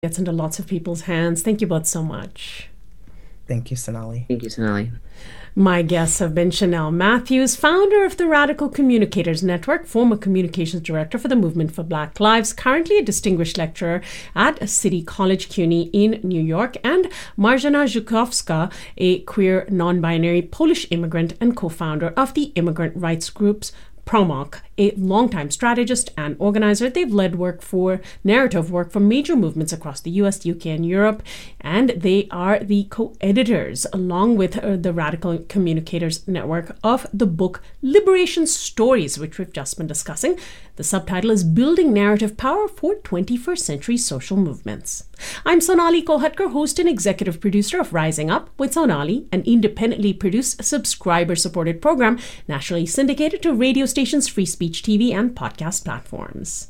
gets into lots of people's hands. Thank you both so much. Thank you, Sonali. Thank you, Sonali. My guests have been Chanel Matthews, founder of the Radical Communicators Network, former communications director for the Movement for Black Lives, currently a distinguished lecturer at City College CUNY in New York, and Marzena Zukowska, a queer, non-binary Polish immigrant and co-founder of the immigrant rights groups PROMOC, a longtime strategist and organizer. They've led narrative work for major movements across the US, UK, and Europe, and they are the co-editors, along with the Radical Communicators Network, of the book Liberation Stories, which we've just been discussing. The subtitle is Building Narrative Power for 21st Century Social Movements. I'm Sonali Kolhatkar, host and executive producer of Rising Up with Sonali, an independently produced, subscriber-supported program nationally syndicated to radio stations, free speech TV, and podcast platforms.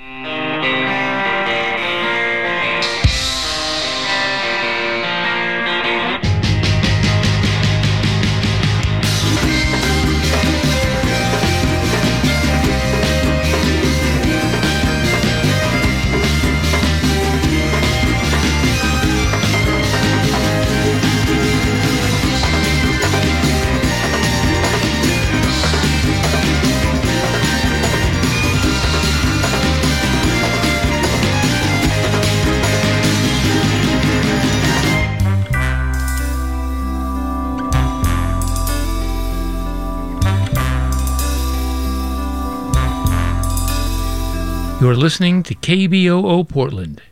You're listening to KBOO Portland.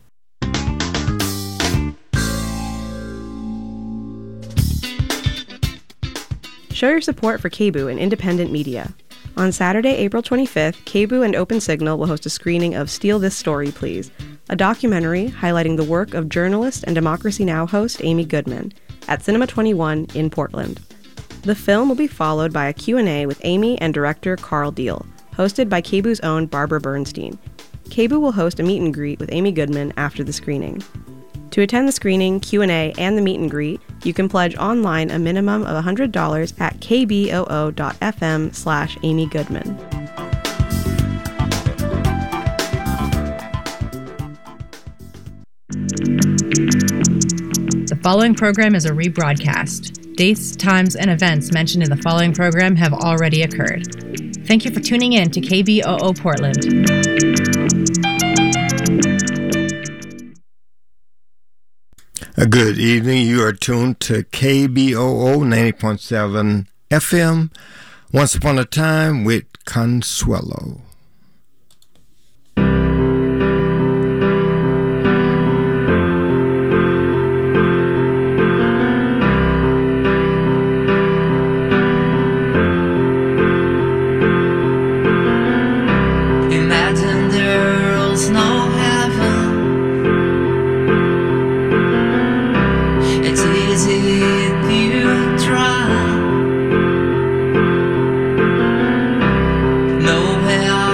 Show your support for KBOO and independent media. On Saturday, April 25th, KBOO and Open Signal will host a screening of Steal This Story, Please, a documentary highlighting the work of journalist and Democracy Now! Host Amy Goodman at Cinema 21 in Portland. The film will be followed by a Q&A with Amy and director Carl Deal, hosted by KBOO's own Barbara Bernstein. KBOO will host a meet and greet with Amy Goodman after the screening. To attend the screening, Q&A, and the meet and greet, you can pledge online a minimum of $100 at kboo.fm/Amy Goodman. The following program is a rebroadcast. Dates, times, and events mentioned in the following program have already occurred. Thank you for tuning in to KBOO Portland. Good evening. You are tuned to KBOO 90.7 FM. Once Upon a Time with Consuelo. Imagine there's no heaven. It's easy if you try. Nowhere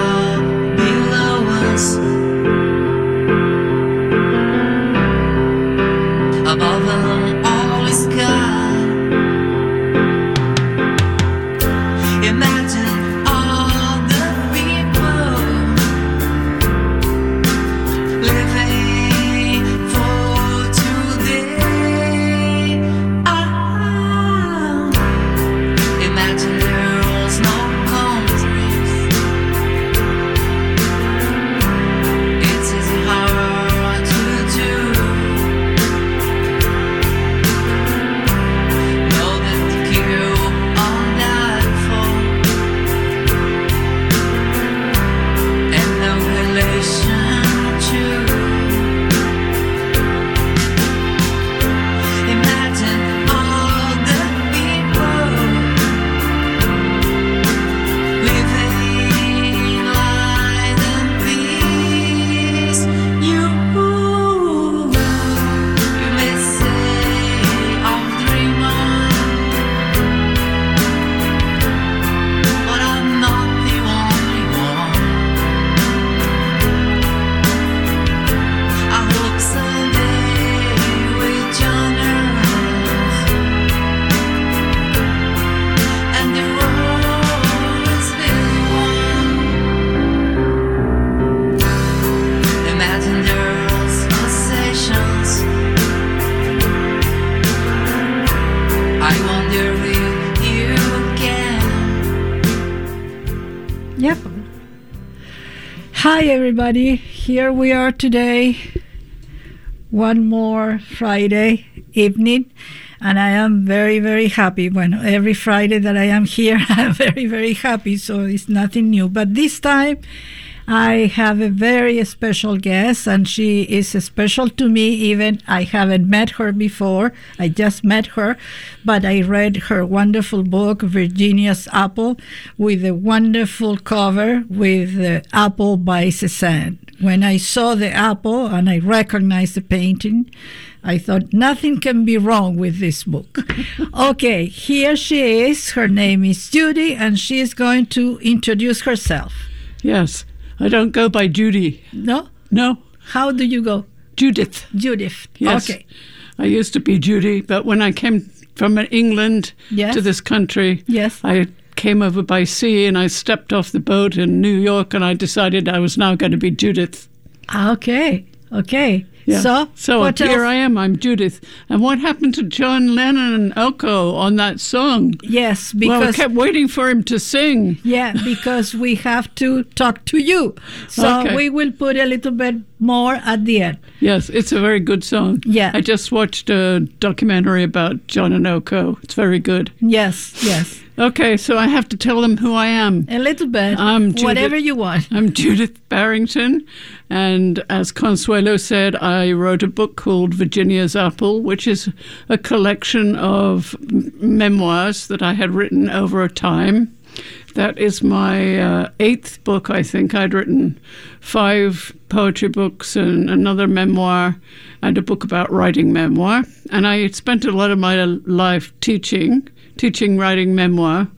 Hi, everybody. Here we are today. One more Friday evening. And I am very, very happy. When every Friday that I am here, I'm very, very happy. So it's nothing new. But this time, I have a very special guest, and she is special to me. Even I haven't met her before. I just met her, but I read her wonderful book, Virginia's Apple, with a wonderful cover with the apple by Cézanne. When I saw the apple and I recognized the painting, I thought nothing can be wrong with this book. Okay, here she is. Her name is Judy, and she is going to introduce herself. Yes. I don't go by Judy. No? No. How do you go? Judith. Judith. Yes. Okay. I used to be Judy, but when I came from England to this country, I came over by sea and I stepped off the boat in New York and I decided I was now going to be Judith. Okay. Yeah. So what here else? I am. I'm Judith. And what happened to John Lennon and Elko on that song? Yes, because I kept waiting for him to sing. Yeah, because we have to talk to you. So we will put a little bit more at the end. Yes, it's a very good song. Yeah. I just watched a documentary about John and Elko. It's very good. Yes. Okay, so I have to tell them who I am. A little bit. Whatever you want. I'm Judith Barrington, and as Consuelo said, I wrote a book called Virginia's Apple, which is a collection of memoirs that I had written over a time. That is my 8th book, I think. I'd written 5 poetry books and another memoir and a book about writing memoir. And I spent a lot of my life teaching, writing memoir.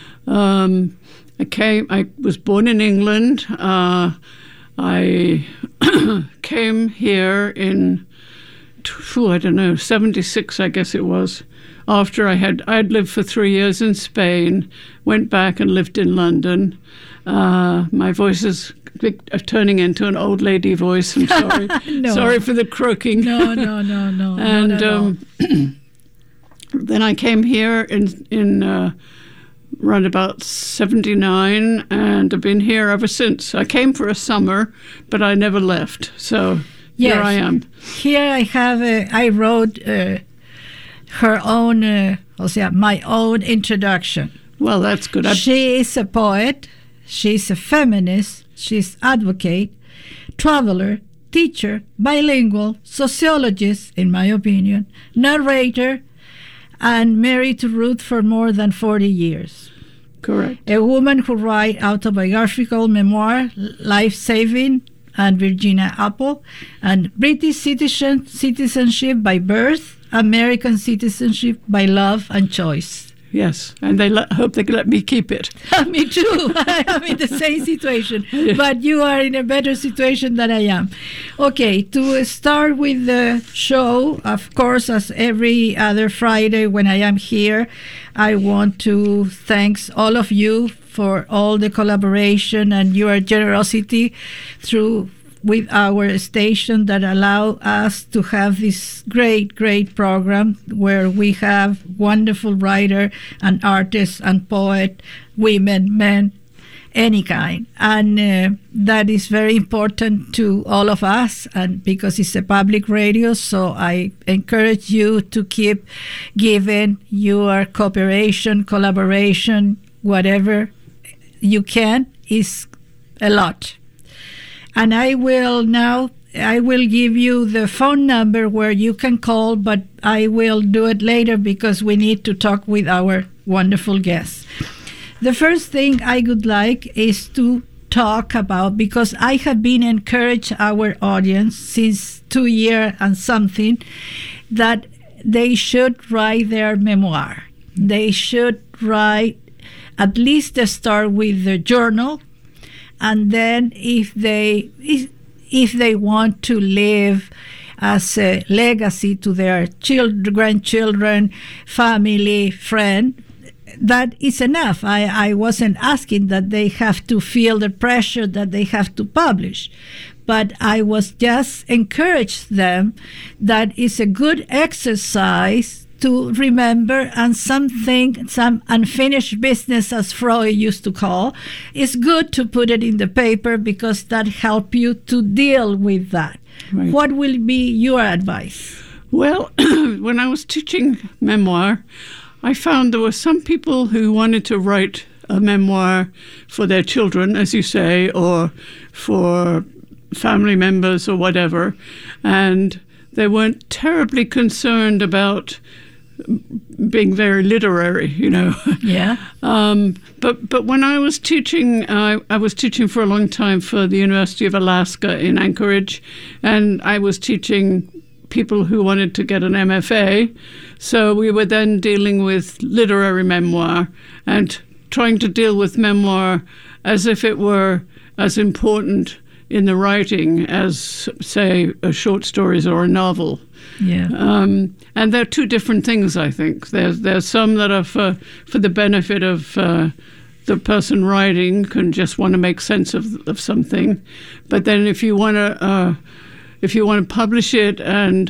I was born in England. I came here in, 76, I guess it was. After I'd lived for 3 years in Spain, went back and lived in London. My voice is turning into an old lady voice. I'm sorry. No. Sorry for the croaking. No. And then I came here in around about 79, and I've been here ever since. I came for a summer, but I never left. So here I am. Here I wrote her own, my own introduction. Well, that's good. She is a poet. She's a feminist. She's advocate, traveler, teacher, bilingual, sociologist, in my opinion, narrator, and married to Ruth for more than 40 years. Correct. A woman who writes autobiographical memoir, Life-Saving, and Virginia Apple, and British citizenship by birth, American citizenship by love and choice. Yes, and they hope they can let me keep it. Me too. I am in the same situation, but you are in a better situation than I am. Okay, to start with the show, of course, as every other Friday when I am here, I want to thank all of you for all the collaboration and your generosity with our station that allow us to have this great program where we have wonderful writer and artists and poet, women, men, any kind. And that is very important to all of us, and because it's a public radio, so I encourage you to keep giving your cooperation, collaboration, whatever you can is a lot. And I will give you the phone number where you can call, but I will do it later because we need to talk with our wonderful guests. The first thing I would like is to talk about, because I have been encouraging our audience since 2 years and something, that they should write their memoir. They should write, at least start with the journal, and then if they want to live as a legacy to their grandchildren, family, friend, that is enough. I wasn't asking that they have to feel the pressure that they have to publish, but I was just encourage them that it's a good exercise to remember, and some unfinished business, as Freud used to call, it's good to put it in the paper because that helps you to deal with that. Right. What will be your advice? Well, when I was teaching memoir, I found there were some people who wanted to write a memoir for their children, as you say, or for family members or whatever, and they weren't terribly concerned about being very literary, you know. Yeah. But when I was teaching, I was teaching for a long time for the University of Alaska in Anchorage, and I was teaching people who wanted to get an MFA. So we were then dealing with literary memoir and trying to deal with memoir as if it were as important in the writing as, say, short stories or a novel. Yeah. And they're two different things, I think. There's some that are for the benefit of the person writing, can just want to make sense of something. But then if you want to publish it and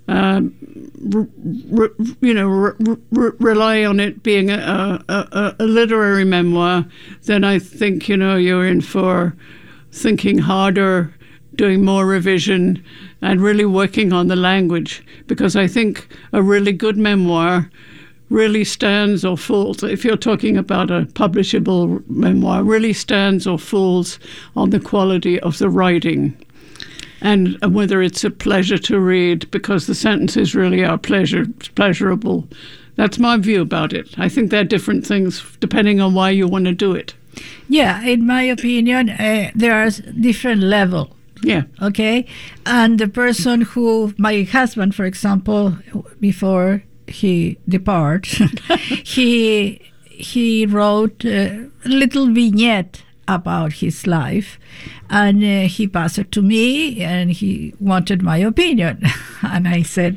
rely on it being a literary memoir, then I think you're in for thinking harder, doing more revision, and really working on the language. Because I think a really good memoir really stands or falls, if you're talking about a publishable memoir, really stands or falls on the quality of the writing. And whether it's a pleasure to read, because the sentences really are pleasurable. That's my view about it. I think they're different things depending on why you want to do it. Yeah, in my opinion, there are different levels. Yeah. Okay? And the person who, my husband, for example, before he departed, he wrote a little vignette about his life, and he passed it to me, and he wanted my opinion. And I said,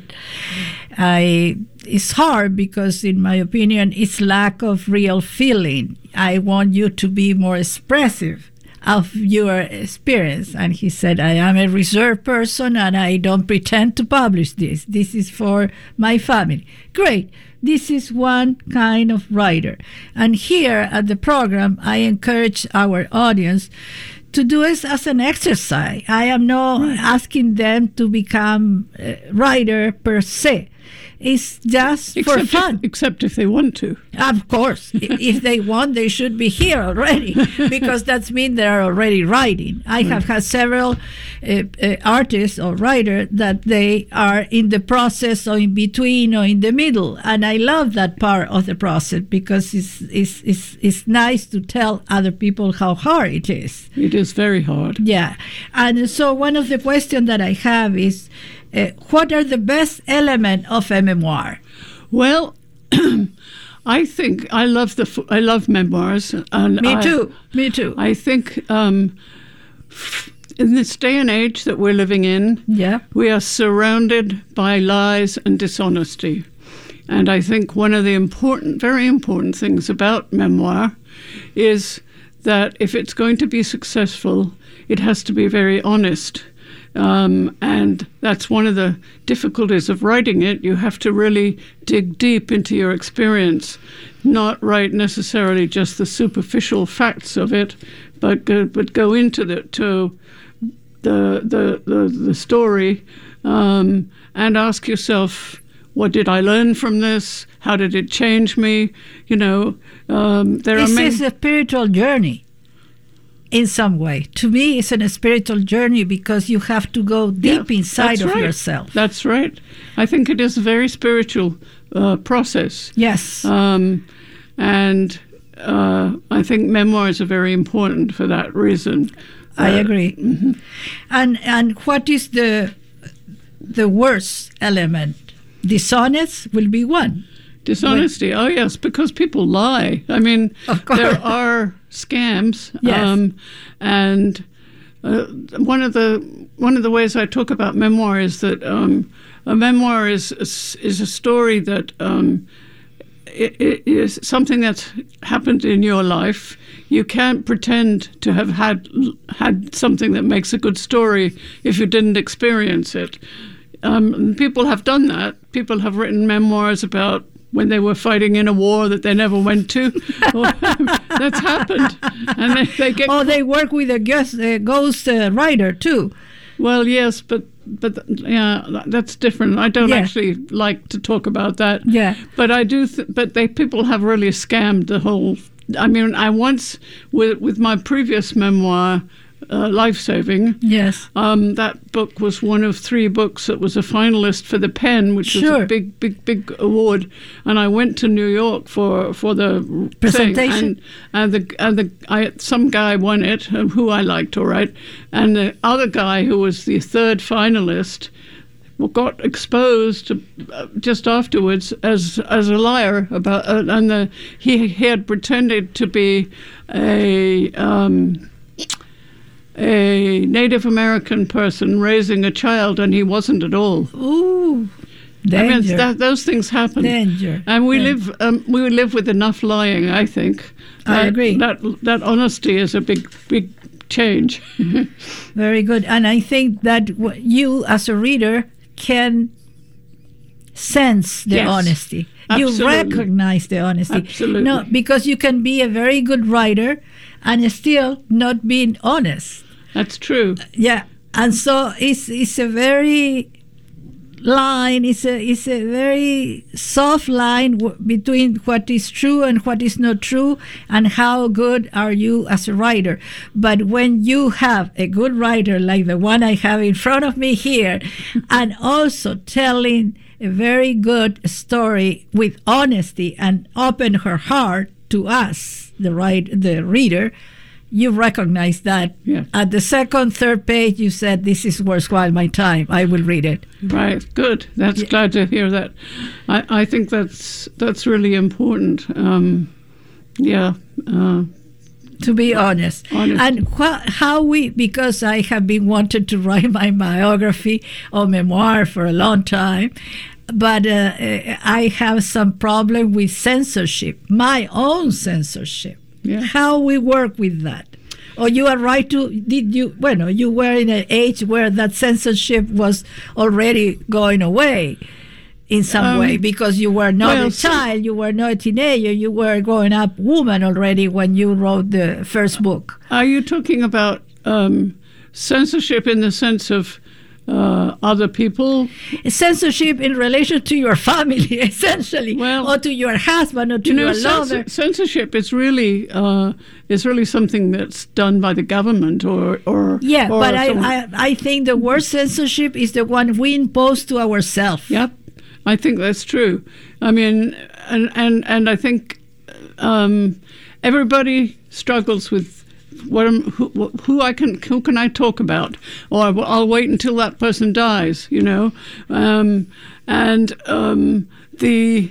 it's hard because, in my opinion, it's lack of real feeling. I want you to be more expressive of your experience. And he said, I am a reserved person and I don't pretend to publish this. This is for my family. Great. This is one kind of writer. And here at the program, I encourage our audience to do it as an exercise. I am not asking them to become a writer per se. It's just for fun. Except if they want to. Of course. If they want, they should be here already, because that means they're already writing. I have had several artists or writers that they are in the process or in between or in the middle. And I love that part of the process because it's nice to tell other people how hard it is. It is very hard. Yeah. And so one of the questions that I have is, what are the best elements of a memoir? Well, I think I love memoirs. And Me too. I think in this day and age that we're living in, we are surrounded by lies and dishonesty. And I think one of the very important things about memoir is that if it's going to be successful, it has to be very honest. And that's one of the difficulties of writing it. You have to really dig deep into your experience, not write necessarily just the superficial facts of it, but go into the story and ask yourself, what did I learn from this? How did it change me? This is a spiritual journey. In some way. To me, it's a spiritual journey because you have to go deep inside of yourself. That's right. I think it is a very spiritual process. Yes. And I think memoirs are very important for that reason. I agree. Mm-hmm. And what is the worst element? Dishonest will be one. Dishonesty. Oh yes, because people lie. I mean, there are scams. Yes. And one of the ways I talk about memoir is that a memoir is a story that it is something that's happened in your life. You can't pretend to have had something that makes a good story if you didn't experience it. people have done that. People have written memoirs about when they were fighting in a war that they never went to. That's happened. And they get... Oh, they work with a ghost writer, too. Well, yes, but yeah, that's different. I don't actually like to talk about that. Yeah. But I do. People have really scammed the whole. I mean, I once with my previous memoir, Life Saving. Yes. That book was one of 3 books that was a finalist for the PEN, which was a big award. And I went to New York for the presentation. Thing, and some guy won it, who I liked, all right. And the other guy, who was the 3rd finalist, got exposed just afterwards as a liar about, and he had pretended to be a Native American person raising a child, and he wasn't at all. Ooh, danger! I mean, those things happen. Danger. And we live with enough lying. I think. I agree. That honesty is a big change. Very good, and I think that you, as a reader, can sense the honesty. Absolutely. You recognize the honesty. Absolutely. No, because you can be a very good writer and still not being honest. That's true. Yeah, and so it's a very line. It's a very soft line between what is true and what is not true, and how good are you as a writer. But when you have a good writer like the one I have in front of me here, and also telling a very good story with honesty and open her heart to us, the reader, you recognize that. Yeah. At the 2nd, 3rd page, you said, this is worthwhile my time. I will read it. Right. Good. That's glad to hear that. I think that's really important. To be honest. And because I have been wanting to write my biography or memoir for a long time, but I have some problem with censorship, my own censorship. Yeah. How we work with that. Or you are right to, you were in an age where that censorship was already going away in some way, because you were not a child, you were not a teenager, you were a grown up woman already when you wrote the first book. Are you talking about censorship in the sense of other people? Censorship in relation to your family, essentially, or to your husband, or to your lover. Censorship is really something that's done by the government, or but I think the word censorship is the one we impose to ourselves. Yep, I think that's true. I mean, and I think everybody struggles with who can I talk about, or I'll wait until that person dies, you know, the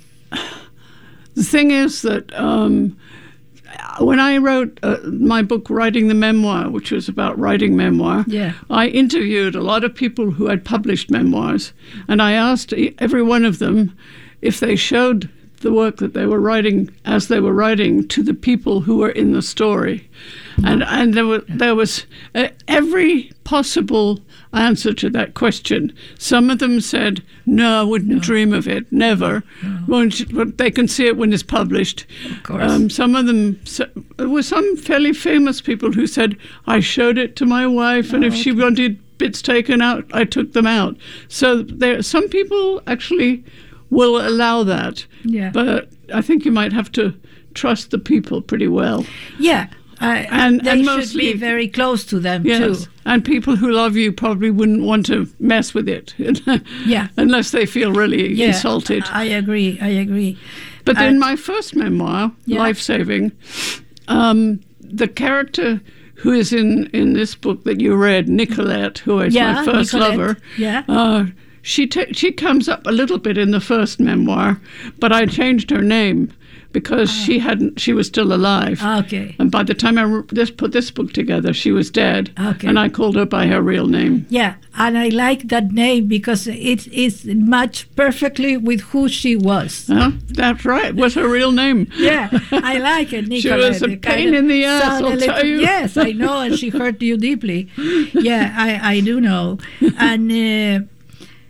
thing is that when I wrote my book, Writing the Memoir, which was about writing memoir, I interviewed a lot of people who had published memoirs, and I asked every one of them if they showed the work that they were writing as they were writing to the people who were in the story, and there was every possible answer to that question. Some of them said, "No, I wouldn't dream of it, never." But they can see it when it's published. Of course. Some of them, there were some fairly famous people who said, "I showed it to my wife, and if she wanted bits taken out, I took them out." So some people actually will allow that. Yeah. But I think you might have to trust the people pretty well. Yeah. And they mostly should be very close to them, yes, too. And people who love you probably wouldn't want to mess with it. Yeah. Unless they feel really insulted. I agree. But in my first memoir, Life Saving, the character who is in this book that you read, Nicolette, who is my first lover, she comes up a little bit in the first memoir, but I changed her name because she was still alive. Okay. And by the time I put this book together, she was dead. Okay. And I called her by her real name. Yeah, and I like that name because it matched perfectly with who she was. That's right. It was her real name. Yeah, I like it, Nicolette. She was a pain in the ass, I'll tell you. Yes, I know, and she hurt you deeply. Yeah, I do know. And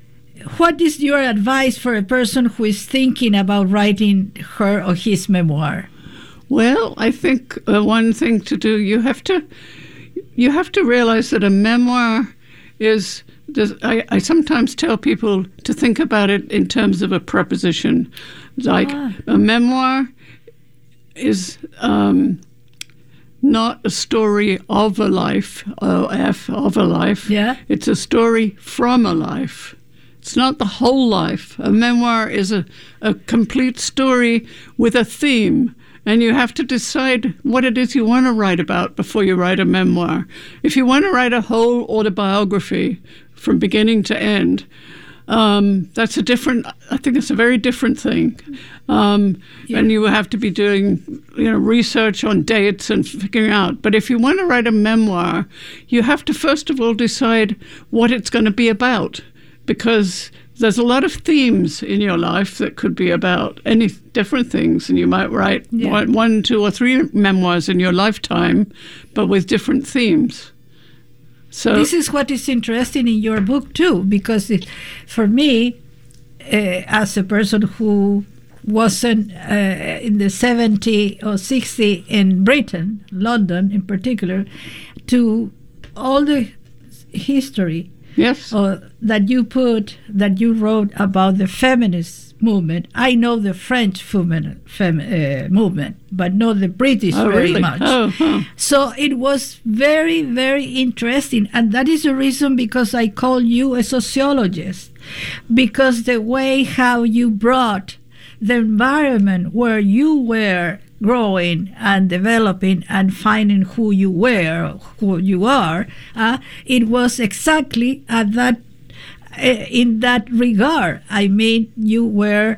what is your advice for a person who is thinking about writing her or his memoir? Well, I think one thing to do, you have to realize that a memoir is, I sometimes tell people to think about it in terms of a preposition. Like a memoir is not a story of a life, of a life. Yeah. It's a story from a life. It's not the whole life. A memoir is a complete story with a theme. And you have to decide what it is you want to write about before you write a memoir. If you want to write a whole autobiography from beginning to end, that's I think it's a very different thing. And you have to be doing, research on dates and figuring out. But if you want to write a memoir, you have to first of all decide what it's going to be about, because there's a lot of themes in your life that could be about any different things, and you might write 1, 2, or 3 memoirs in your lifetime, but with different themes. So this is what is interesting in your book too, because for me, as a person who wasn't in the 70 or 60 in Britain, London in particular, to all the history that you wrote about the feminist movement. I know the French movement, but not the British very much. So it was very, very interesting, and that is the reason because I call you a sociologist, because the way how you brought the environment where you were growing and developing and finding who you were, who you are, it was exactly at that in that regard. I mean, you were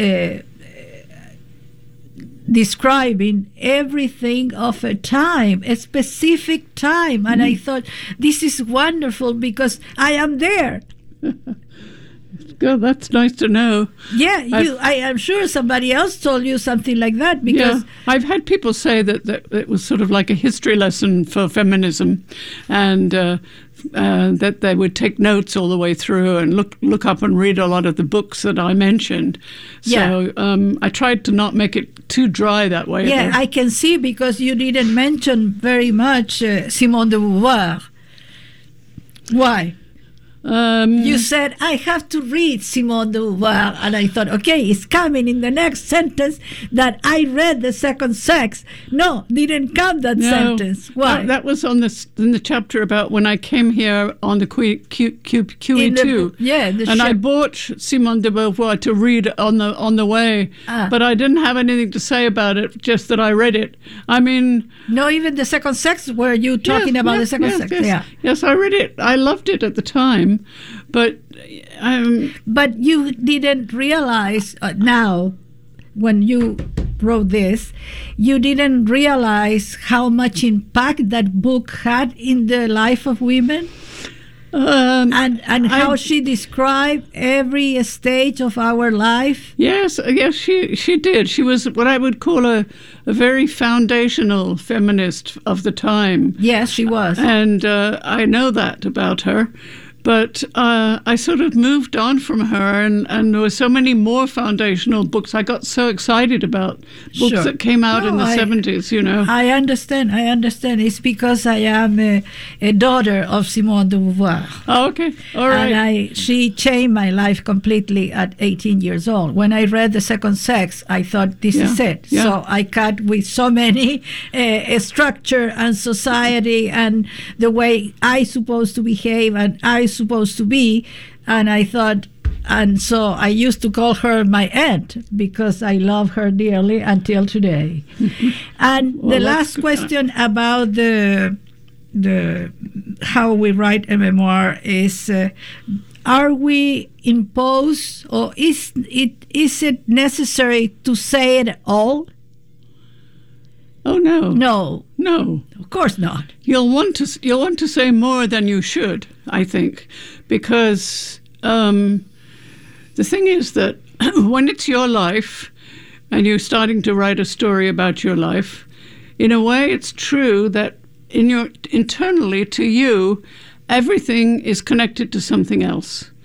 describing everything of a time, a specific time, and I thought, this is wonderful because I am there. Good, that's nice to know. Yeah, I am sure somebody else told you something like that, because I've had people say that it was sort of like a history lesson for feminism, and that they would take notes all the way through and look up and read a lot of the books that I mentioned. So I tried to not make it too dry that way. Yeah, I can see, because you didn't mention very much Simone de Beauvoir. Why? You said, I have to read Simone de Beauvoir, and I thought, okay, it's coming in the next sentence that I read The Second Sex. No, didn't come that sentence. Why? That was in the chapter about when I came here on the QE2. And I bought Simone de Beauvoir to read on the way, but I didn't have anything to say about it, just that I read it. I mean... No, even The Second Sex, were you talking about The Second Sex? Yes, I read it. I loved it at the time. But you didn't realize now, when you wrote this, you didn't realize how much impact that book had in the life of women, and how she described every stage of our life. Yes, she did. She was what I would call a very foundational feminist of the time. Yes, she was, and I know that about her. But I sort of moved on from her, and there were so many more foundational books. I got so excited about books that came out in the 70s, I understand. It's because I am a daughter of Simone de Beauvoir. Oh, okay. All right. And she changed my life completely at 18 years old. When I read The Second Sex, I thought, this is it. Yeah. So I cut with so many structure and society and the way I supposed to behave and I supposed to be, and I thought, and so I used to call her my aunt because I love her dearly until today. And the last question about the how we write a memoir is, are we imposed, or is it necessary to say it all? Oh no. No, of course not. You'll want to say more than you should, I think, because the thing is that when it's your life and you're starting to write a story about your life, in a way it's true that internally to you, everything is connected to something else.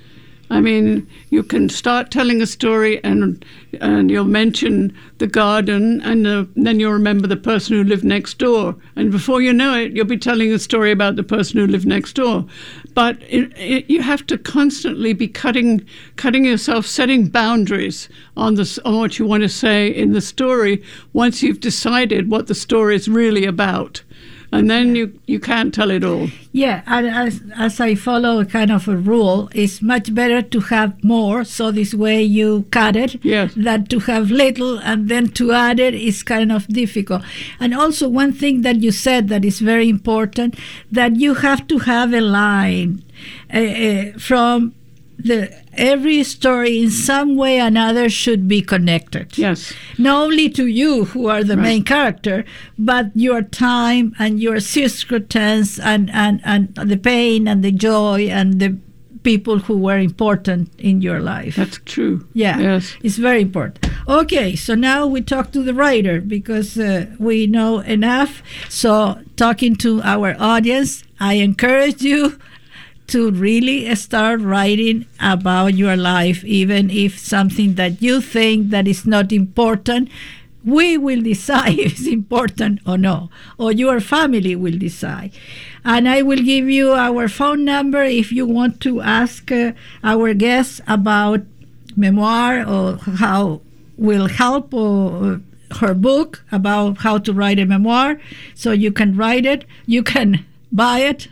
I mean, you can start telling a story and you'll mention the garden and then you'll remember the person who lived next door. And before you know it, you'll be telling a story about the person who lived next door. But you have to constantly be cutting yourself, setting boundaries on what you want to say in the story once you've decided what the story is really about. And then you can't tell it all. Yeah, and as I follow a kind of a rule, it's much better to have more, so this way you cut it, than to have little and then to add it is kind of difficult. And also one thing that you said that is very important, that you have to have a line from every story in some way or another should be connected. Yes. Not only to you, who are the main character, but your time and your circumstance and the pain and the joy and the people who were important in your life. That's true. Yeah. Yes. It's very important. Okay, so now we talk to the writer because we know enough. So talking to our audience, I encourage you to really start writing about your life, even if something that you think that is not important, we will decide if it's important or no, or your family will decide. And I will give you our phone number if you want to ask our guests about memoir or how will help or her book about how to write a memoir. So you can write it. You can buy it,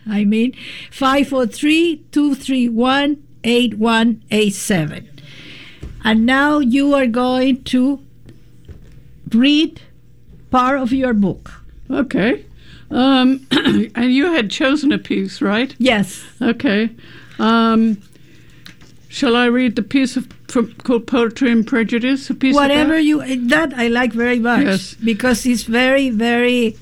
543-231-8187. And now you are going to read part of your book. Okay. And you had chosen a piece, right? Yes. Okay. Shall I read the piece called Poetry and Prejudice? A piece Whatever that I like very much. Yes. Because it's very, very...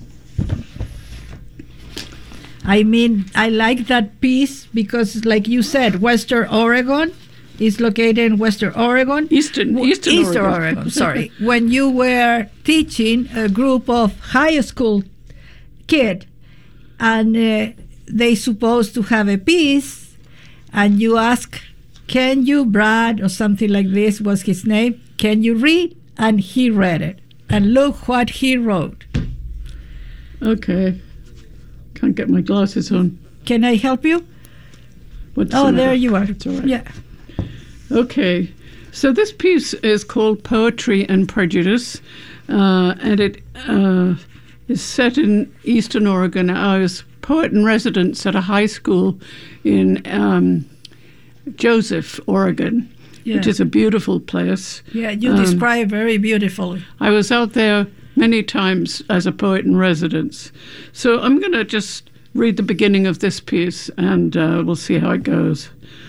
I like that piece because, like you said, Western Oregon is located in Western Oregon. Eastern Oregon, sorry. When you were teaching a group of high school kids, and they supposed to have a piece, and you ask, can you, Brad, or something like this was his name, can you read? And he read it. And look what he wrote. Okay. Can't get my glasses on. Can I help you? There you are. It's all right. Yeah. Okay. So this piece is called Poetry and Prejudice, and it is set in Eastern Oregon. I was poet in residence at a high school in Joseph, Oregon, which is a beautiful place. Yeah, you describe very beautifully. I was out there many times as a poet in residence. So I'm going to just read the beginning of this piece and we'll see how it goes.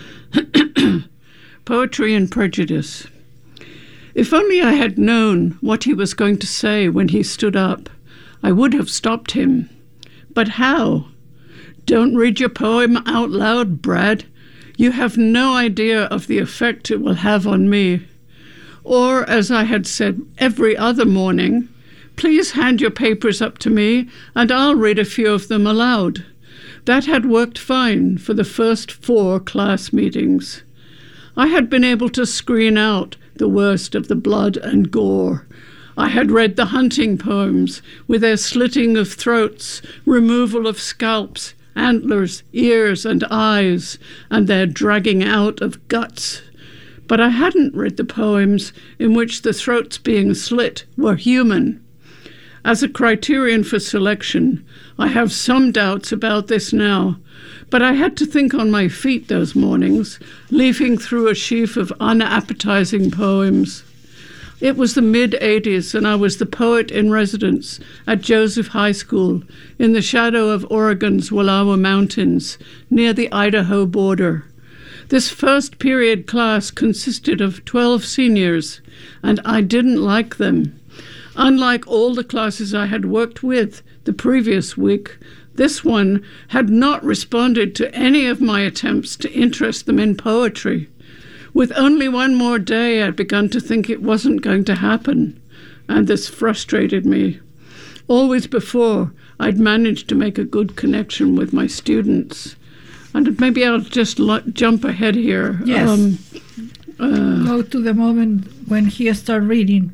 Poetry and Prejudice. If only I had known what he was going to say when he stood up, I would have stopped him. But how? Don't read your poem out loud, Brad. You have no idea of the effect it will have on me. Or, as I had said every other morning, please hand your papers up to me, and I'll read a few of them aloud. That had worked fine for the first 4 class meetings. I had been able to screen out the worst of the blood and gore. I had read the hunting poems with their slitting of throats, removal of scalps, antlers, ears, and eyes, and their dragging out of guts. But I hadn't read the poems in which the throats being slit were human. As a criterion for selection, I have some doubts about this now, but I had to think on my feet those mornings, leafing through a sheaf of unappetizing poems. It was the mid-'80s, and I was the poet in residence at Joseph High School in the shadow of Oregon's Wallowa Mountains, near the Idaho border. This first period class consisted of 12 seniors, and I didn't like them. Unlike all the classes I had worked with the previous week, this one had not responded to any of my attempts to interest them in poetry. With only one more day, I'd begun to think it wasn't going to happen, and this frustrated me. Always before, I'd managed to make a good connection with my students. And maybe I'll just jump ahead here. Yes. Go to the moment when he started reading.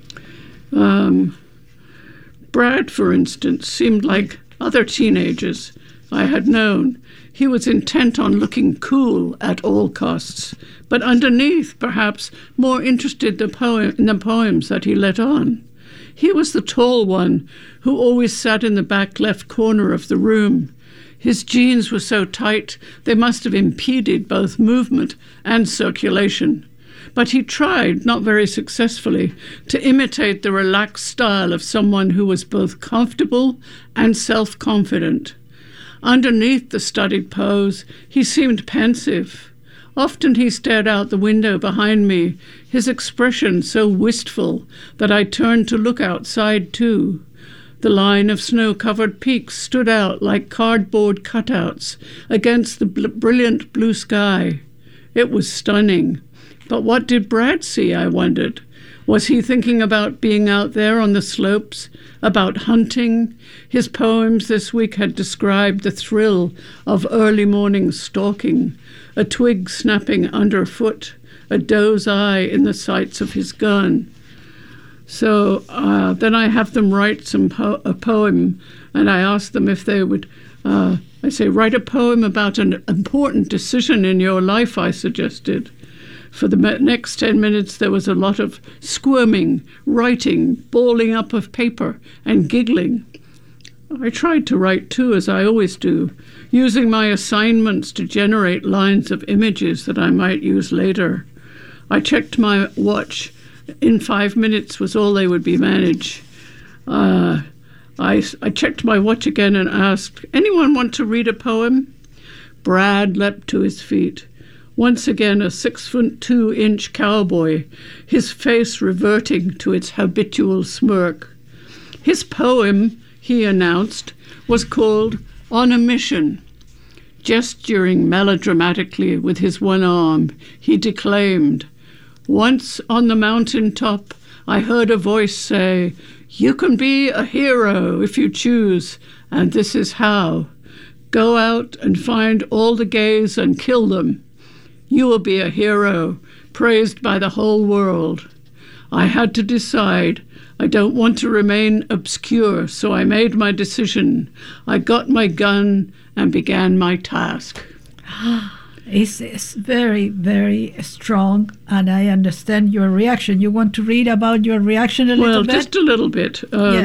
Brad, for instance, seemed like other teenagers I had known. He was intent on looking cool at all costs, but underneath, perhaps, more interested in the poems that he let on. He was the tall one who always sat in the back left corner of the room. His jeans were so tight they must have impeded both movement and circulation. But he tried, not very successfully, to imitate the relaxed style of someone who was both comfortable and self-confident. Underneath the studied pose, he seemed pensive. Often he stared out the window behind me, his expression so wistful that I turned to look outside too. The line of snow-covered peaks stood out like cardboard cutouts against the brilliant blue sky. It was stunning. But what did Brad see, I wondered? Was he thinking about being out there on the slopes, about hunting? His poems this week had described the thrill of early morning stalking, a twig snapping underfoot, a doe's eye in the sights of his gun. So then I have them write a poem, and I ask them if they would, I say, write a poem about an important decision in your life, I suggested. For the next 10 minutes, there was a lot of squirming, writing, balling up of paper, and giggling. I tried to write too, as I always do, using my assignments to generate lines of images that I might use later. I checked my watch. In 5 minutes was all they would be managed. I checked my watch again and asked, anyone want to read a poem? Brad leapt to his feet. Once again a 6'2" cowboy, his face reverting to its habitual smirk. His poem, he announced, was called On a Mission. Gesturing melodramatically with his one arm, he declaimed, once on the mountain top, I heard a voice say, you can be a hero if you choose, and this is how. Go out and find all the gays and kill them. You will be a hero, praised by the whole world. I had to decide. I don't want to remain obscure, so I made my decision. I got my gun and began my task. It's very, very strong, and I understand your reaction. You want to read about your reaction a little bit? Well, just a little bit.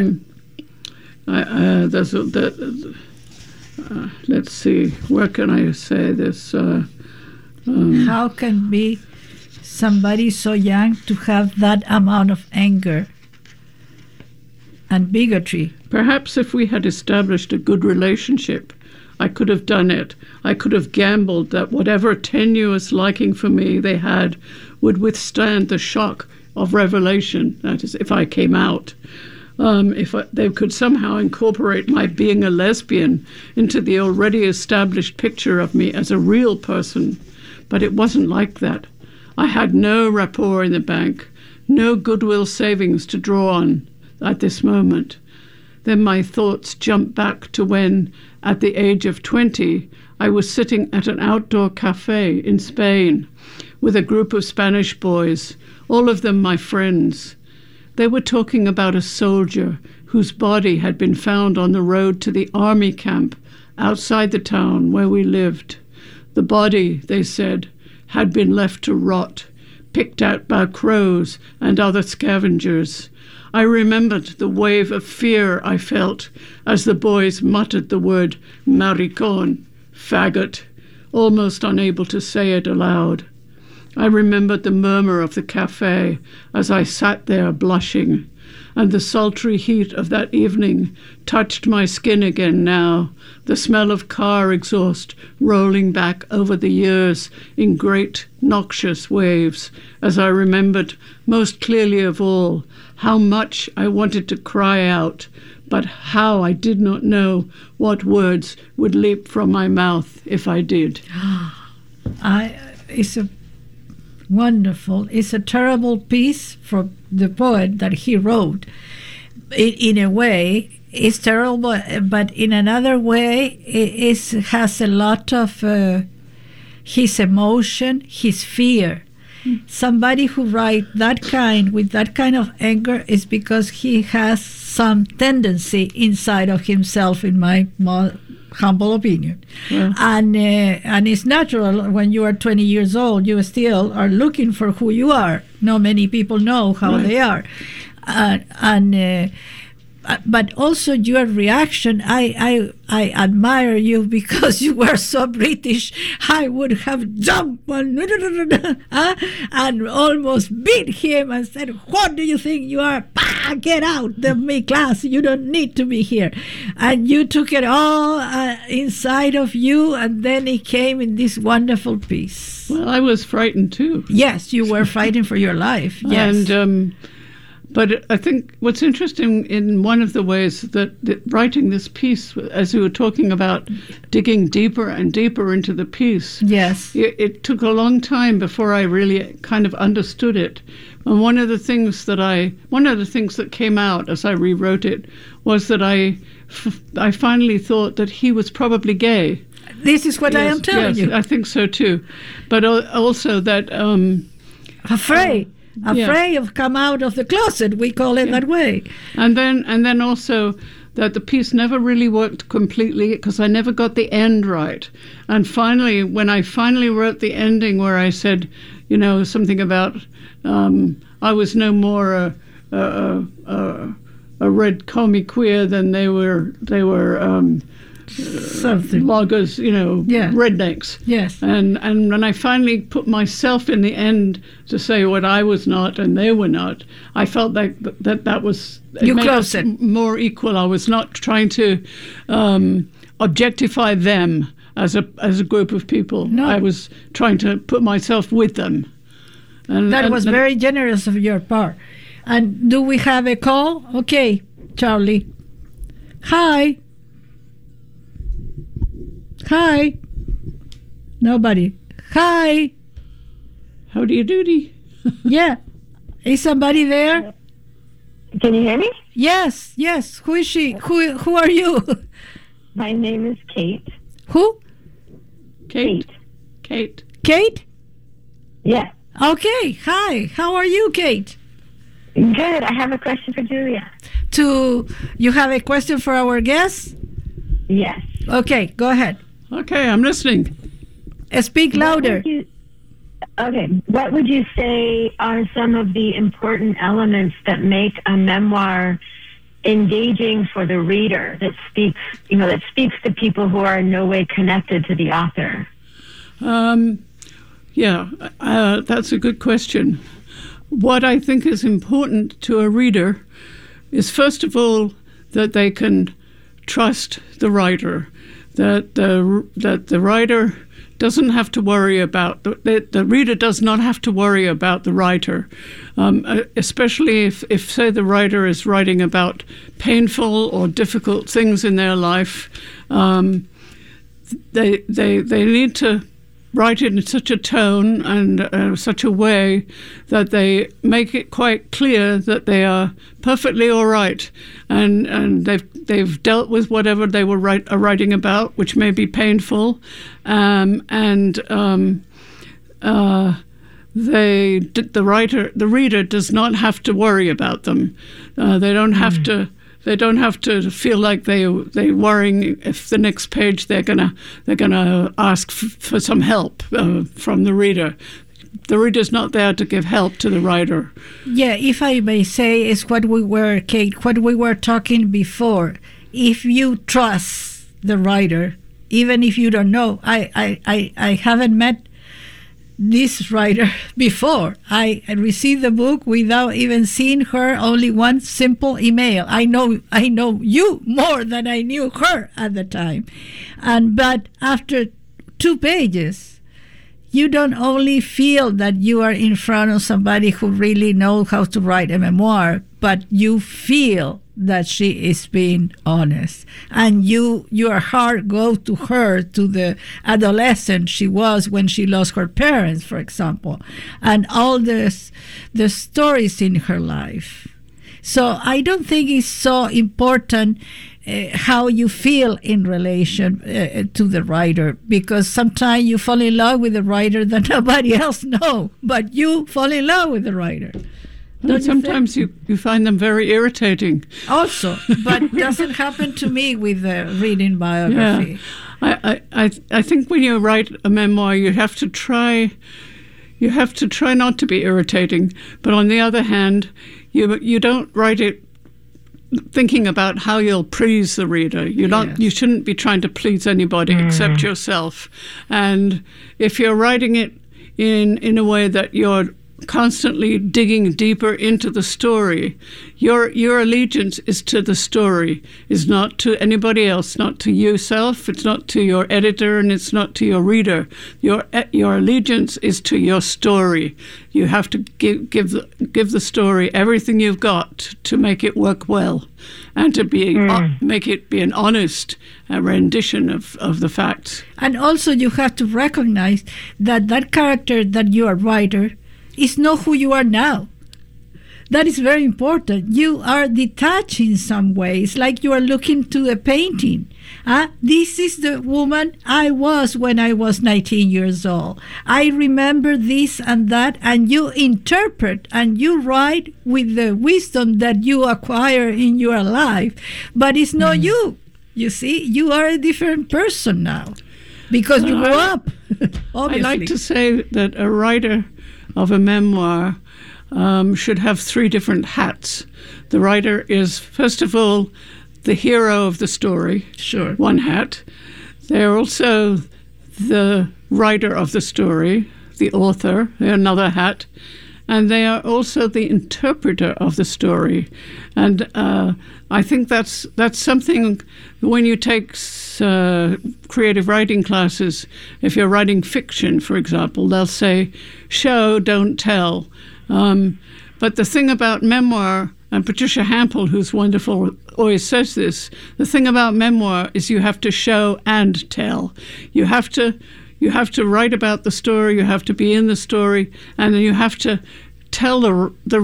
Let's see, where can I say this? How can be somebody so young to have that amount of anger and bigotry? Perhaps if we had established a good relationship, I could have done it. I could have gambled that whatever tenuous liking for me they had would withstand the shock of revelation, that is, if I came out. They could somehow incorporate my being a lesbian into the already established picture of me as a real person. But it wasn't like that. I had no rapport in the bank, no goodwill savings to draw on at this moment. Then my thoughts jumped back to when, at the age of 20, I was sitting at an outdoor cafe in Spain with a group of Spanish boys, all of them my friends. They were talking about a soldier whose body had been found on the road to the army camp outside the town where we lived. The body, they said, had been left to rot, picked out by crows and other scavengers. I remembered the wave of fear I felt as the boys muttered the word maricón, faggot, almost unable to say it aloud. I remembered the murmur of the cafe as I sat there blushing, and the sultry heat of that evening touched my skin again now, the smell of car exhaust rolling back over the years in great noxious waves, as I remembered, most clearly of all, how much I wanted to cry out, but how I did not know what words would leap from my mouth if I did. It's a wonderful. It's a terrible piece for the poet that he wrote. In a way, it's terrible, but in another way, it has a lot of his emotion, his fear. Somebody who writes with that kind of anger is because he has some tendency inside of himself, in my humble opinion. Yeah. And it's natural when you are 20 years old, you still are looking for who you are. Not many people know how they are. But also your reaction, I admire you because you were so British. I would have jumped and almost beat him and said, "What do you think you are? Get out of my class. You don't need to be here." And you took it all inside of you, and then it came in this wonderful piece. Well, I was frightened too. Yes, you were fighting for your life. Yes. And but I think what's interesting in one of the ways that writing this piece, as you were talking about digging deeper and deeper into the piece, yes, it took a long time before I really kind of understood it. And one of the things that came out as I rewrote it was that I finally thought that he was probably gay. This is what I am telling you. I think so too, but also that afraid of come out of the closet, we call it that way. And then also that the piece never really worked completely because I never got the end right. And finally, when I finally wrote the ending where I said, something about I was no more a red commie queer than they were something loggers, rednecks. Yes. And when I finally put myself in the end to say what I was not and they were not, I felt like that was more equal. I was not trying to objectify them as a group of people. No. I was trying to put myself with them. And that was very generous of your part. And do we have a call? Okay, Charlie. Hi. Nobody. Hi. Howdy doody. Yeah. Is somebody there? Can you hear me? Yes. Who is she? Who are you? My name is Kate. Who? Kate. Kate? Yeah. Okay. Hi. How are you, Kate? Good. I have a question for Julia. You have a question for our guest? Yes. Okay, go ahead. Okay, I'm listening. Speak louder. What would you say are some of the important elements that make a memoir engaging for the reader, that speaks to people who are in no way connected to the author? That's a good question. What I think is important to a reader is, first of all, that they can trust the writer, that the writer doesn't have to worry about the reader does not have to worry about the writer, especially if say the writer is writing about painful or difficult things in their life. They need to write it in such a tone and such a way that they make it quite clear that they are perfectly all right, and they've dealt with whatever they were writing about, which may be painful, the reader does not have to worry about them. They don't have to. They don't have to feel like they're worrying if the next page they're gonna ask for some help from the reader. The reader's not there to give help to the writer. Yeah, if I may say, is what we were talking before. If you trust the writer, even if you don't know, I haven't met this writer before. I received the book without even seeing her, only one simple email. I know you more than I knew her at the time. But after 2 pages, you don't only feel that you are in front of somebody who really knows how to write a memoir, but you feel that she is being honest, and your heart goes to her, to the adolescent she was when she lost her parents, for example, and all the stories in her life. So I don't think it's so important how you feel in relation to the writer, because sometimes you fall in love with the writer that nobody else knows, but you fall in love with the writer. Sometimes you find them very irritating. Also, but doesn't happen to me with reading biography. Yeah. I think when you write a memoir, you have to try not to be irritating. But on the other hand, you don't write it thinking about how you'll please the reader. You shouldn't be trying to please anybody except yourself. And if you're writing it in a way that you're constantly digging deeper into the story, your allegiance is to the story, is not to anybody else, not to yourself, it's not to your editor, and it's not to your reader. Your allegiance is to your story. You have to give the story everything you've got to make it work well, and to make it be an honest rendition of the facts. And also you have to recognize that character that you are writer is not who you are now. That is very important. You are detached in some ways, like you are looking to a painting. This is the woman I was when I was 19 years old. I remember this and that, and you interpret and you write with the wisdom that you acquire in your life. But it's not you. You see, you are a different person now because you grew up. Obviously. I like to say that a writer of a memoir should have three different hats. The writer is, first of all, the hero of the story. Sure. One hat. They're also the writer of the story, the author, another hat. And they are also the interpreter of the story. And I think that's something when you take creative writing classes. If you're writing fiction, for example, they'll say, show, don't tell. But the thing about memoir, and Patricia Hampel, who's wonderful, always says this, the thing about memoir is you have to show and tell. You have to write about the story, you have to be in the story, and then you have to tell the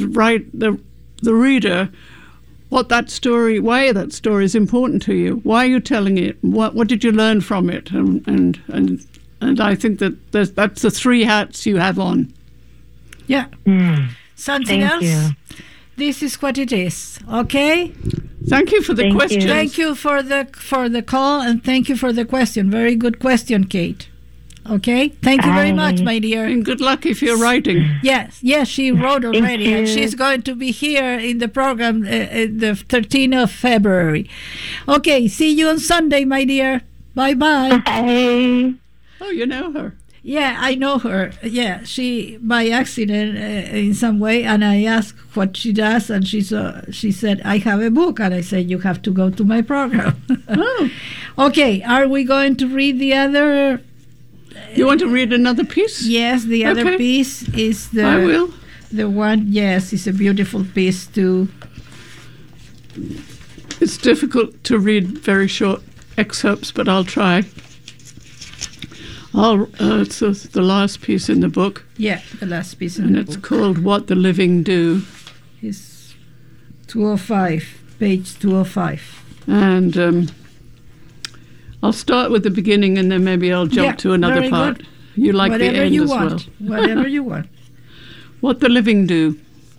reader what that story, why that story is important to you. Why are you telling it? What did you learn from it? And I think that's the three hats you have on. Yeah. Something Thank else? you. This is what it is. Okay? Thank you for the question. Thank you for the call, and thank you for the question. Very good question, Kate. Okay? Thank you very much, my dear. And good luck if you're writing. Yes, she wrote already, and she's going to be here in the program the 13th of February. Okay, see you on Sunday, my dear. Bye-bye. Bye. Oh, you know her. Yeah, I know her. Yeah, she by accident in some way, and I asked what she does, and she said, I have a book, and I said, you have to go to my program. Oh. Okay, are we going to read the other? You want to read another piece? Yes, the other piece is the. I will. The one, yes, it's a beautiful piece too. It's difficult to read very short excerpts, but I'll try. It's the last piece in the book. Yeah, the last piece in the book. And it's called What the Living Do. It's 205, page 205. And I'll start with the beginning, and then maybe I'll jump to another part. Good. You like Whatever the end you as want. well. Whatever you want. What the Living Do.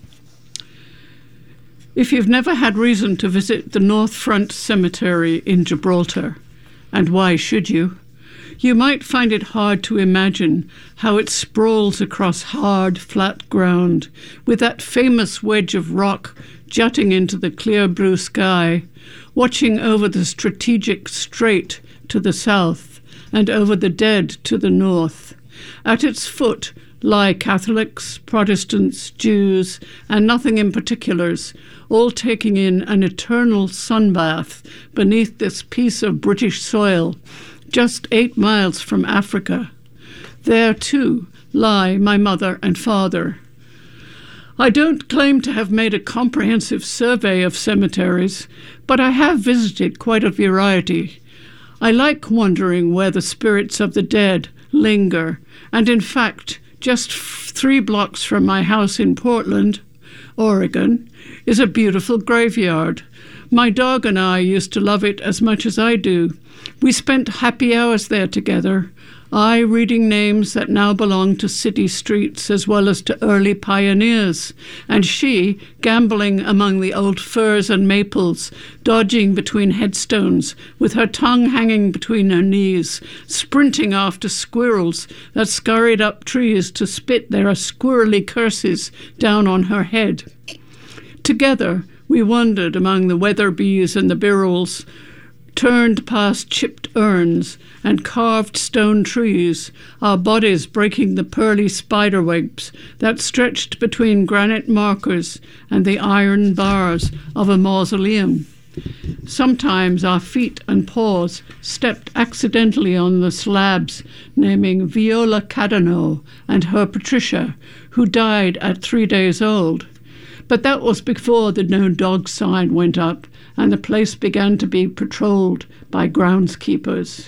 If you've never had reason to visit the North Front Cemetery in Gibraltar, and why should you? You might find it hard to imagine how it sprawls across hard, flat ground, with that famous wedge of rock jutting into the clear blue sky, watching over the strategic strait to the south and over the dead to the north. At its foot lie Catholics, Protestants, Jews, and nothing in particulars, all taking in an eternal sunbath beneath this piece of British soil, just 8 miles from Africa. There, too, lie my mother and father. I don't claim to have made a comprehensive survey of cemeteries, but I have visited quite a variety. I like wondering where the spirits of the dead linger, and in fact, just 3 blocks from my house in Portland, Oregon, is a beautiful graveyard. My dog and I used to love it as much as I do. We spent happy hours there together, I reading names that now belong to city streets as well as to early pioneers, and she gambling among the old firs and maples, dodging between headstones, with her tongue hanging between her knees, sprinting after squirrels that scurried up trees to spit their squirrely curses down on her head. Together we wandered among the weatherbees and the birrells, turned past chipped urns and carved stone trees, our bodies breaking the pearly spiderwebs that stretched between granite markers and the iron bars of a mausoleum. Sometimes our feet and paws stepped accidentally on the slabs, naming Viola Cadano and her Patricia, who died at 3 days old. But that was before the no dog sign went up and the place began to be patrolled by groundskeepers.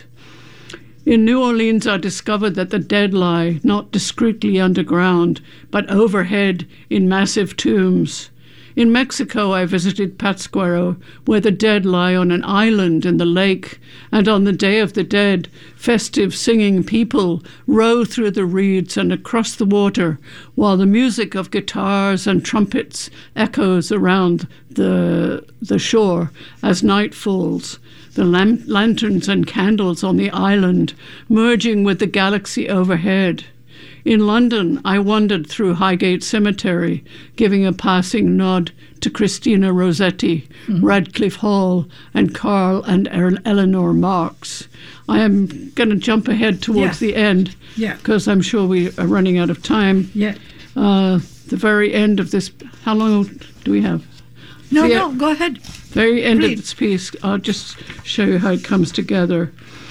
In New Orleans, I discovered that the dead lie not discreetly underground, but overhead in massive tombs. In Mexico, I visited Pátzcuaro, where the dead lie on an island in the lake, and on the Day of the Dead, festive singing people row through the reeds and across the water, while the music of guitars and trumpets echoes around the shore as night falls, the lanterns and candles on the island merging with the galaxy overhead. In London, I wandered through Highgate Cemetery, giving a passing nod to Christina Rossetti, Radcliffe Hall, and Karl and Eleanor Marx. I am going to jump ahead towards the end, because I'm sure we are running out of time. The very end of this, how long do we have? No, go ahead. Very end of this piece, I'll just show you how it comes together.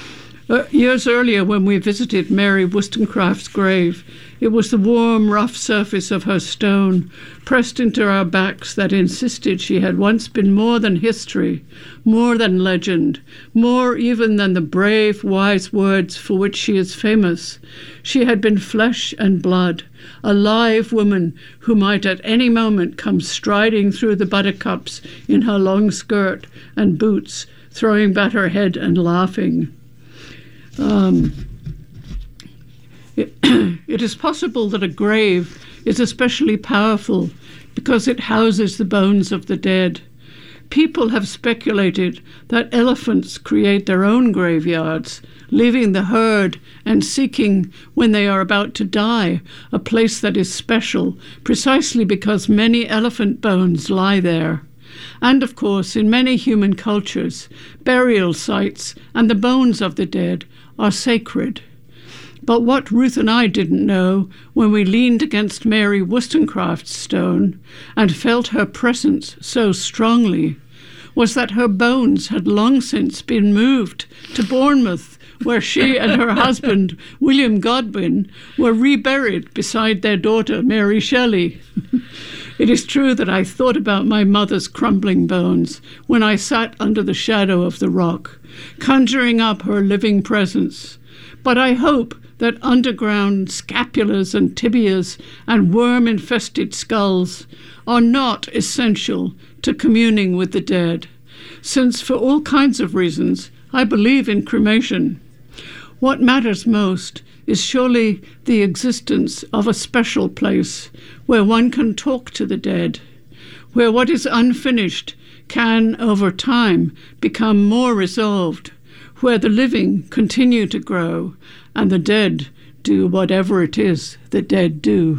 Years earlier, when we visited Mary Wollstonecraft's grave, it was the warm, rough surface of her stone, pressed into our backs, that insisted she had once been more than history, more than legend, more even than the brave, wise words for which she is famous. She had been flesh and blood, a live woman who might at any moment come striding through the buttercups in her long skirt and boots, throwing back her head and laughing. It is possible that a grave is especially powerful because it houses the bones of the dead. People have speculated that elephants create their own graveyards, leaving the herd and seeking, when they are about to die, a place that is special, precisely because many elephant bones lie there. And, of course, in many human cultures, burial sites and the bones of the dead are sacred. But what Ruth and I didn't know when we leaned against Mary Wollstonecraft's stone and felt her presence so strongly was that her bones had long since been moved to Bournemouth, where she and her husband, William Godwin, were reburied beside their daughter, Mary Shelley. It is true that I thought about my mother's crumbling bones when I sat under the shadow of the rock, conjuring up her living presence. But I hope that underground scapulas and tibias and worm-infested skulls are not essential to communing with the dead, since for all kinds of reasons I believe in cremation. What matters most is surely the existence of a special place where one can talk to the dead, where what is unfinished can, over time, become more resolved, where the living continue to grow and the dead do whatever it is the dead do.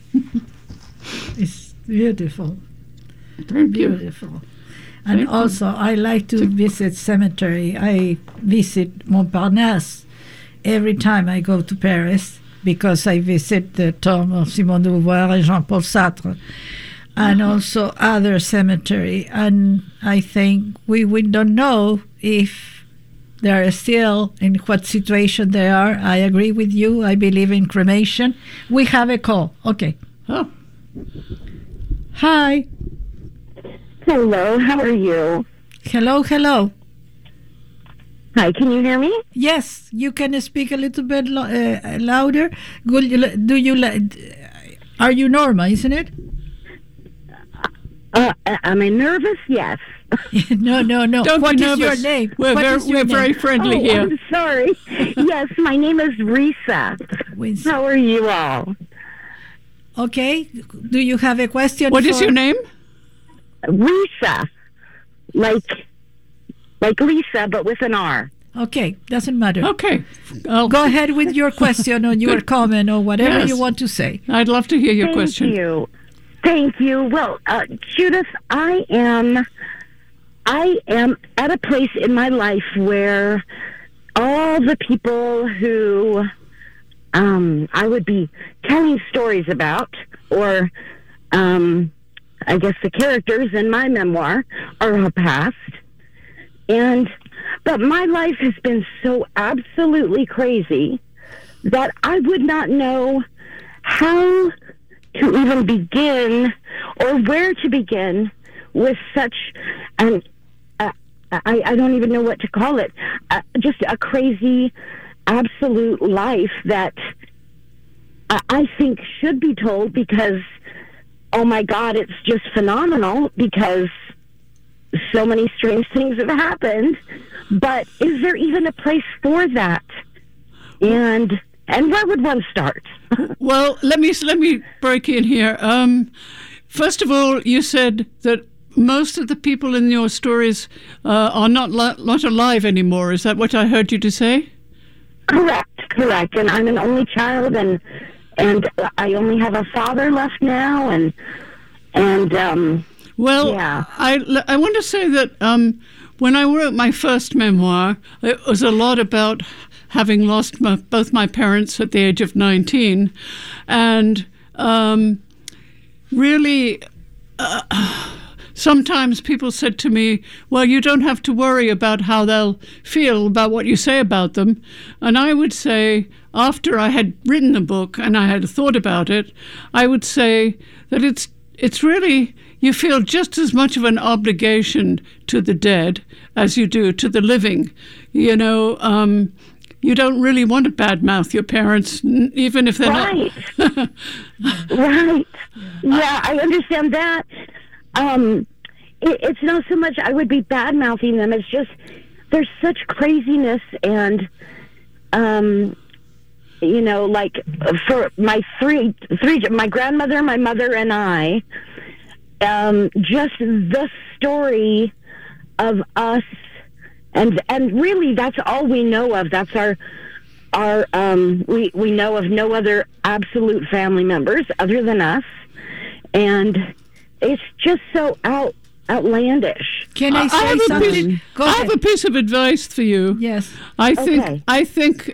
It's beautiful. Thank you. Beautiful. And also, I like to visit cemetery. I visit Montparnasse every time I go to Paris, because I visit the tomb of Simone de Beauvoir and Jean-Paul Sartre, and also other cemetery. And I think we don't know if they are still in what situation they are. I agree with you. I believe in cremation. We have a call. Okay. Oh. Hi. Hello, how are you? Hello. Hi, can you hear me? Yes, you can speak a little bit louder. Are you Norma, isn't it? Am I nervous? Yes. No. Don't What be is your nervous. name? We're What very, is your we're very name? friendly here. I'm sorry. Yes, my name is Risa. How are you all? Okay. Do you have a question? What is your name? Risa. Like Lisa, but with an R. Okay, doesn't matter. Okay. Go ahead with your question or your comment or whatever Yes. you want to say. I'd love to hear your question. Thank you. Well, Judith, I am at a place in my life where all the people who I would be telling stories about, or I guess the characters in my memoir, are all past. But my life has been so absolutely crazy that I would not know how to even begin or where to begin with such an I don't even know what to call it, just a crazy absolute life that I think should be told, because oh my God, it's just phenomenal, because so many strange things have happened. But is there even a place for that? And where would one start? Well, let me break in here. First of all, you said that most of the people in your stories are not alive anymore. Is that what I heard you to say? Correct. And I'm an only child, and I only have a father left now, well, yeah. I want to say that when I wrote my first memoir, it was a lot about having lost both my parents at the age of 19, and really sometimes people said to me, well, you don't have to worry about how they'll feel about what you say about them. And I would say, after I had written the book and I had thought about it, I would say that it's really, you feel just as much of an obligation to the dead as you do to the living. You know, you don't really want to badmouth your parents, even if they're right. not. Right. Yeah, I understand that. It's not so much I would be bad-mouthing them. It's just there's such craziness, and you know, like for my three, my grandmother, my mother, and I, just the story of us, and really that's all we know of. That's our we know of no other absolute family members other than us, and it's just so outlandish. Can I say something? I have a piece of advice for you. Yes. I think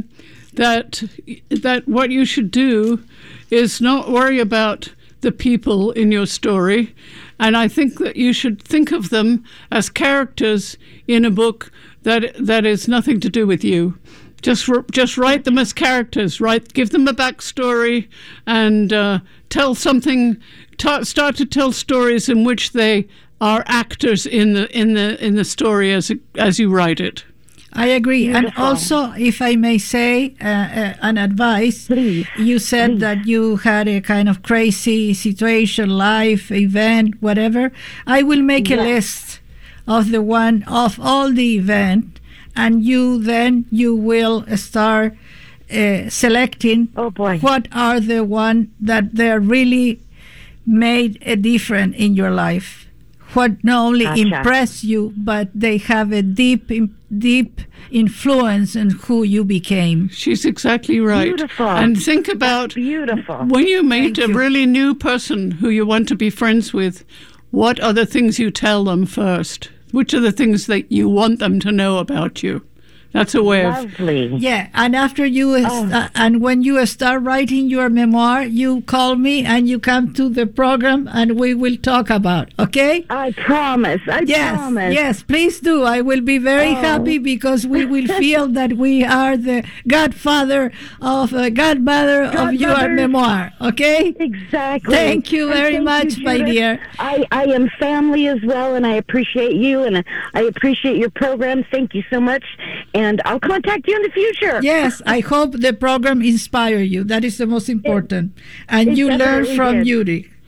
that what you should do is not worry about the people in your story, and I think that you should think of them as characters in a book that is nothing to do with you. Just write them as characters. Give them a backstory, and tell something. Start to tell stories in which they are actors in the story as you write it. I agree. Beautiful. And also, if I may say an advice, Please. You said that you had a kind of crazy situation, life, event, whatever. I will make a list of all the event, and you will start selecting what are the one that they're really made a difference in your life. What not only impress you, but they have a deep influence in who you became. She's exactly right. Beautiful. And think about when you meet a really new person who you want to be friends with, what are the things you tell them first? Which are the things that you want them to know about you? That's a way Lovely. Yeah, and after you and when you start writing your memoir, you call me and you come to the program and we will talk about. Okay? I promise. I promise. Yes, please do. I will be very happy, because we will feel that we are the godmother of your memoir. Okay? Exactly. Thank you very much, my dear. I am family as well, and I appreciate you, and I appreciate your program. Thank you so much. And I'll contact you in the future. Yes, I hope the program inspire you. That is the most important. And you learn from Yuri.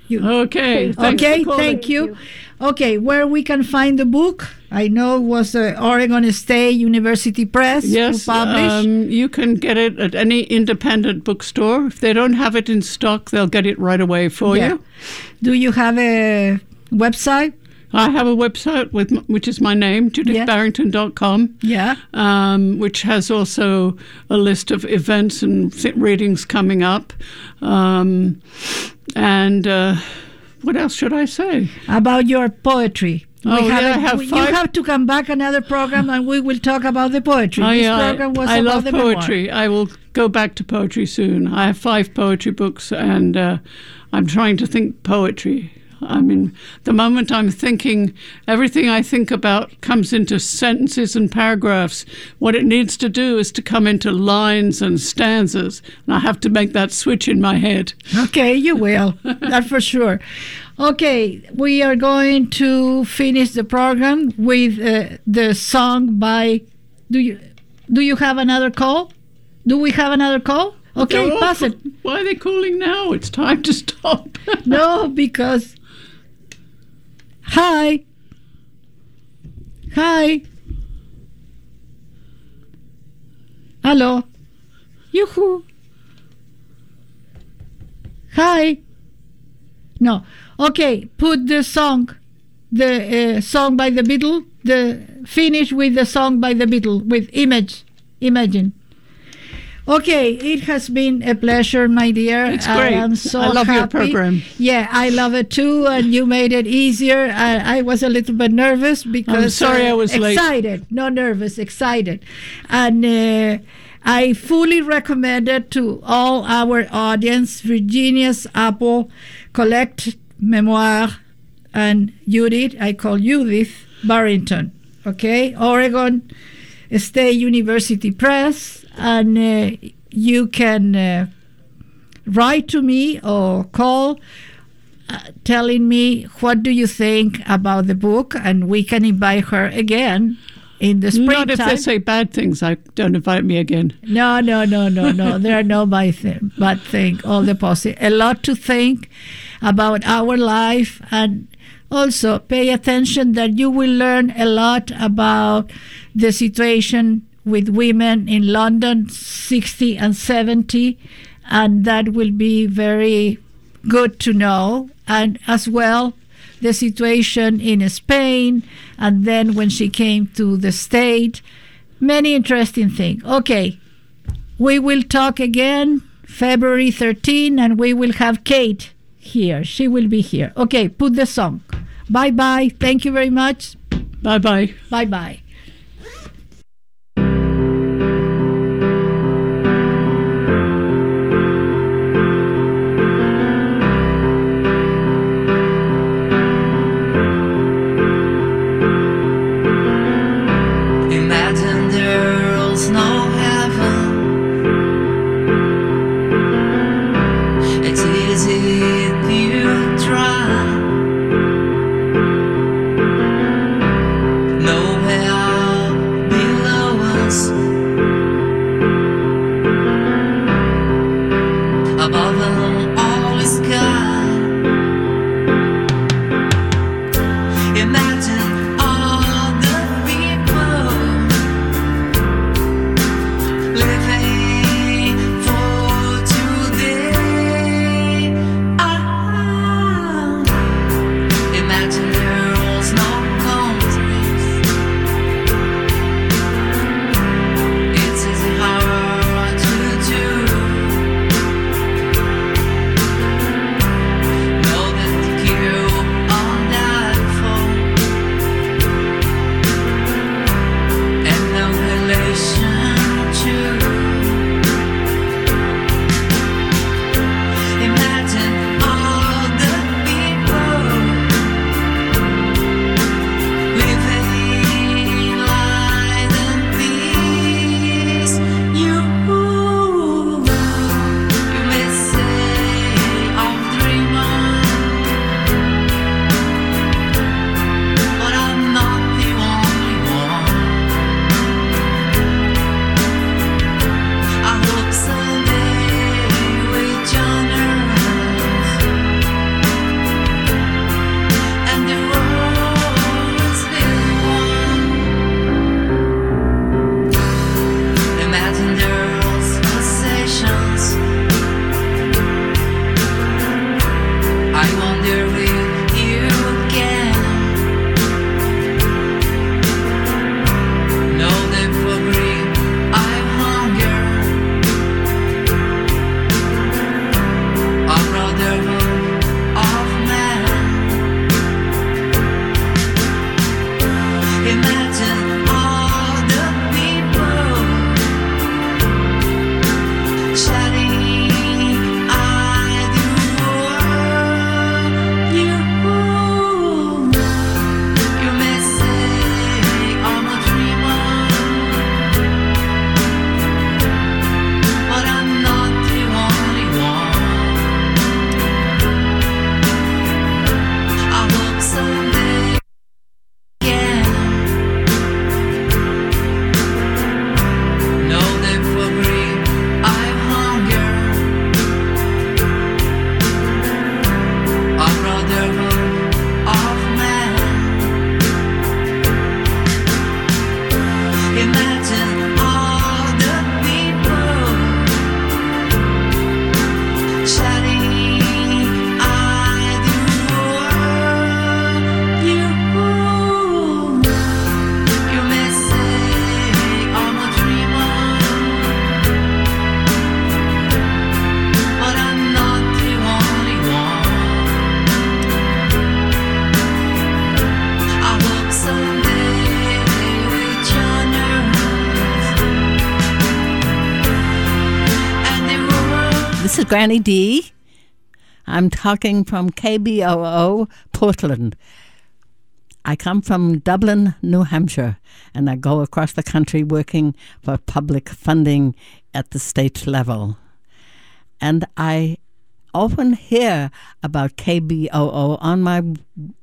Okay. Thank you. Okay, where we can find the book? I know it was Oregon State University Press Yes, who published. you can get it at any independent bookstore. If they don't have it in stock, they'll get it right away for you. Do you have a website? I have a website which is my name, judithbarrington.com, which has also a list of events and readings coming up. What else should I say? About your poetry. I have you have to come back another program and we will talk about the poetry. This program was I about love the poetry. memoir. I will go back to poetry soon. I have 5 poetry books and I'm trying to think poetry. I mean, the moment I'm thinking, everything I think about comes into sentences and paragraphs. What it needs to do is to come into lines and stanzas, and I have to make that switch in my head. Okay, you will. That's for sure. Okay, we are going to finish the program with the song by... Do you have another call? Do we have another call? Okay, pass it. Why are they calling now? It's time to stop. No, because... Hi. Hello. Yoo-hoo. Hi. No. Okay, put the song by the Beatles, finish with the song by the Beatles, with Imagine. Okay, it has been a pleasure, my dear. It's great. I am so I love happy. your program. Yeah, I love it too, and you made it easier. I was a little bit nervous because... I'm sorry I was late. Excited. Not nervous, excited. And I fully recommend it to all our audience. Virginia's Apple Collect Memoir and Judith, I call Judith Barrington. Okay, Oregon State University Press. And you can write to me or call telling me what do you think about the book, and we can invite her again in the springtime. Not if they say bad things. Don't invite me again. No. There are no bad thing. All the positive. A lot to think about our life, and also pay attention that you will learn a lot about the situation with women in London, 60 and 70, and that will be very good to know. And as well, the situation in Spain, and then when she came to the state, many interesting things. Okay, we will talk again February 13, and we will have Kate here. She will be here. Okay, put the song. Bye-bye. Thank you very much. Bye-bye. Bye-bye. Imagine there's no heaven. It's easy if you try. Nowhere is Granny D. I'm talking from KBOO, Portland. I come from Dublin, New Hampshire, and I go across the country working for public funding at the state level. And I often hear about KBOO on my